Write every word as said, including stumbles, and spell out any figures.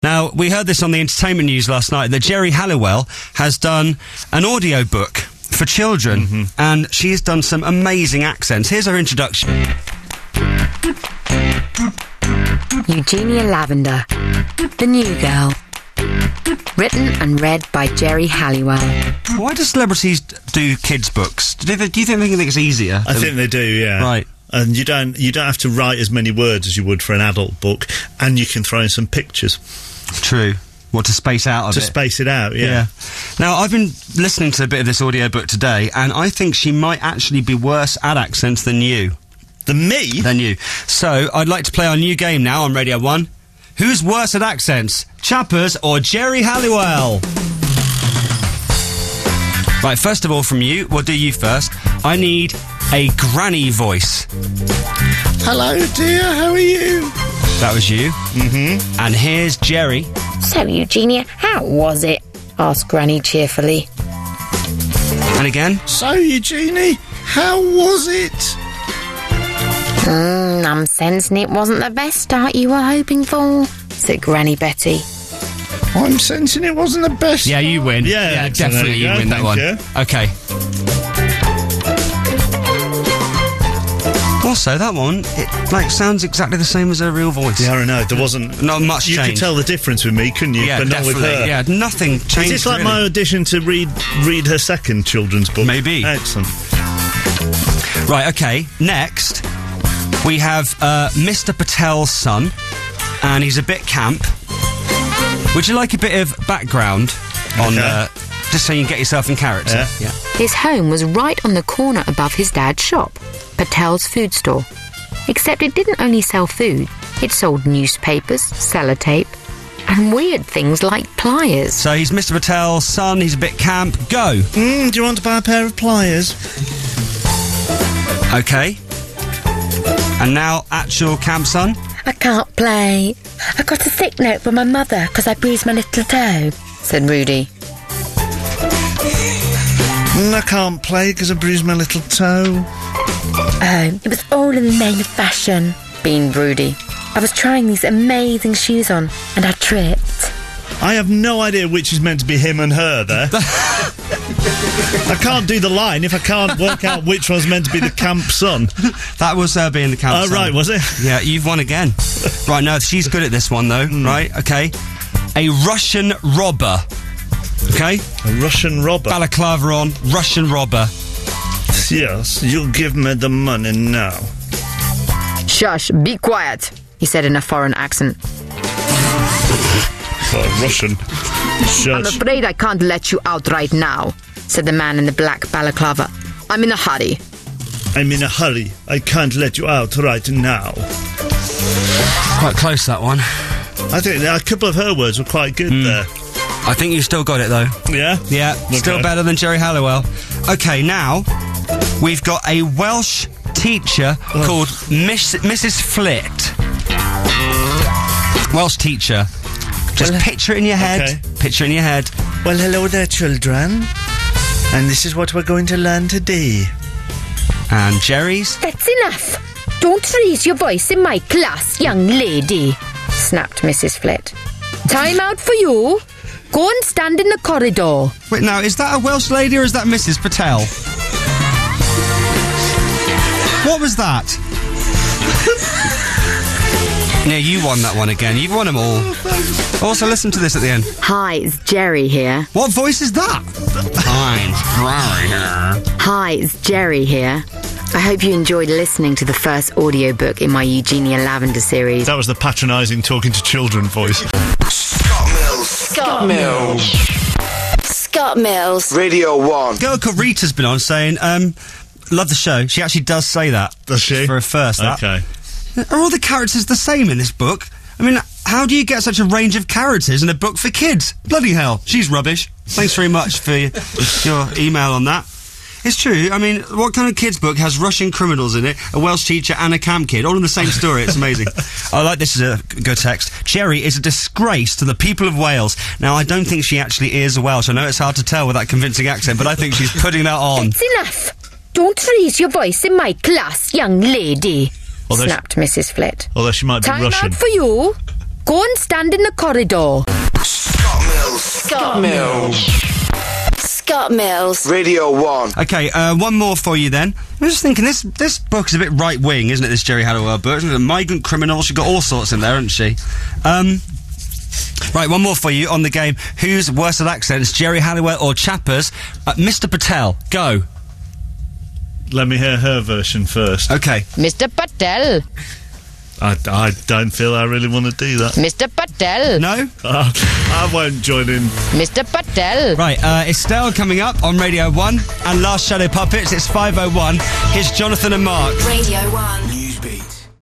Now, we heard this on the entertainment news last night, that Geri Halliwell has done an audio book for children, mm-hmm. and she has done some amazing accents. Here's her introduction. Eugenia Lavender, The New Girl. Written and read by Geri Halliwell. Why do celebrities do kids' books? Do, they, do you think they think it's easier? I think they do, yeah. Right. And you don't you don't have to write as many words as you would for an adult book, and you can throw in some pictures. True. What, to space out of to it? To space it out, yeah. yeah. Now, I've been listening to a bit of this audiobook today, and I think she might actually be worse at accents than you. Than me? Than you. So, I'd like to play our new game now on Radio one. Who's worse at accents? Chappers or Geri Halliwell? Right, first of all, from you, we'll do you first. I need a granny voice. Hello, dear, how are you? That was you. Mm-hmm. And here's Geri. So, Eugenia, how was it? Asked Granny cheerfully. And again. So, Eugenie, how was it? Mm, I'm sensing it wasn't the best start you were hoping for, said Granny Betty. I'm sensing it wasn't the best. Yeah, you win. Yeah, yeah definitely you, you win that one. You. Okay. Also, that one, it like sounds exactly the same as her real voice. Yeah, I know. There wasn't not much you change. You could tell the difference with me, couldn't you? Yeah, but definitely. Not with her. Yeah, nothing changed. Is this like really. my audition to read read her second children's book? Maybe. Excellent. Right. Okay. Next, we have uh, Mister Patel's son, and he's a bit camp. Would you like a bit of background on, okay. uh, just so you can get yourself in character? Yeah. yeah. His home was right on the corner above his dad's shop, Patel's food store. Except it didn't only sell food, it sold newspapers, sellotape, and weird things like pliers. So he's Mister Patel's son, he's a bit camp. Go! Mm, do you want to buy a pair of pliers? Okay. And now, actual camp son? I can't play. I got a sick note from my mother because I bruised my little toe, said Rudy. Mm, I can't play because I bruised my little toe. Oh, it was all in the name of fashion, beamed Rudy. I was trying these amazing shoes on, and I tripped. I have no idea which is meant to be him and her there. I can't do the line if I can't work out which one's meant to be the camp son. That was her being the camp oh, son. Oh, right, was it? Yeah, you've won again. Right, no, she's good at this one, though, mm. right? Okay. A Russian robber. Okay? A Russian robber? Balaclava on, Russian robber. Yes, you give me the money now. Shush, be quiet, he said in a foreign accent. Oh, Russian. Shush. I'm afraid I can't let you out right now, said the man in the black balaclava. I'm in a hurry. I'm in a hurry. I can't let you out right now. Quite close, that one. I think a couple of her words were quite good mm. there. I think you still got it, though. Yeah? Yeah, okay. Still better than Geri Halliwell. Okay, now, we've got a Welsh teacher oh. called Miss, Missus Flit. Welsh teacher. Just well, picture it in your head. Okay. Picture it in your head. Well, hello there, children. And this is what we're going to learn today. And Geri's? That's enough. Don't raise your voice in my class, young lady, snapped Missus Flit. Time out for you. Go and stand in the corridor. Wait, now, is that a Welsh lady or is that Missus Patel? What was that? Yeah, you won that one again. You've won them all. Also, listen to this at the end. Hi, it's Geri here. What voice is that? Hi, it's Geri here. Hi, it's Geri here. I hope you enjoyed listening to the first audiobook in my Eugenia Lavender series. That was the patronising talking to children voice. Scott Mills. Scott Mills. Scott Mills. Radio one. A girl called Rita's been on saying, um, love the show. She actually does say that. Does she? For a first, that. Okay. Are all the characters the same in this book? I mean, how do you get such a range of characters in a book for kids? Bloody hell. She's rubbish. Thanks very much for your, your email on that. It's true. I mean, what kind of kids' book has Russian criminals in it, a Welsh teacher and a camp kid, all in the same story? It's amazing. I like this as a good text. Geri is a disgrace to the people of Wales. Now, I don't think she actually is Welsh. I know it's hard to tell with that convincing accent, but I think she's putting that on. That's enough. Don't raise your voice in my class, young lady, although snapped she, Missus Flit. Although she might be Time Russian. Time out for you. Go and stand in the corridor. Scott Mills. Scott Mills. Scott Mills. Radio one. Okay, uh, one more for you then. I was just thinking, this this book is a bit right-wing, isn't it, this Geri Halliwell book? Isn't it? A migrant criminal, she's got all sorts in there, hasn't she? Um, right, one more for you on the game. Who's worse at accents, Geri Halliwell or Chappers? Uh, Mister Patel, go. Let me hear her version first. Okay. Mister Patel. I, I don't feel I really want to do that. Mister Patel. No? Uh, I won't join in. Mister Patel. Right, uh, Estelle coming up on Radio one, and Last Shadow Puppets, it's five oh one. Here's Jonathan and Mark. Radio one.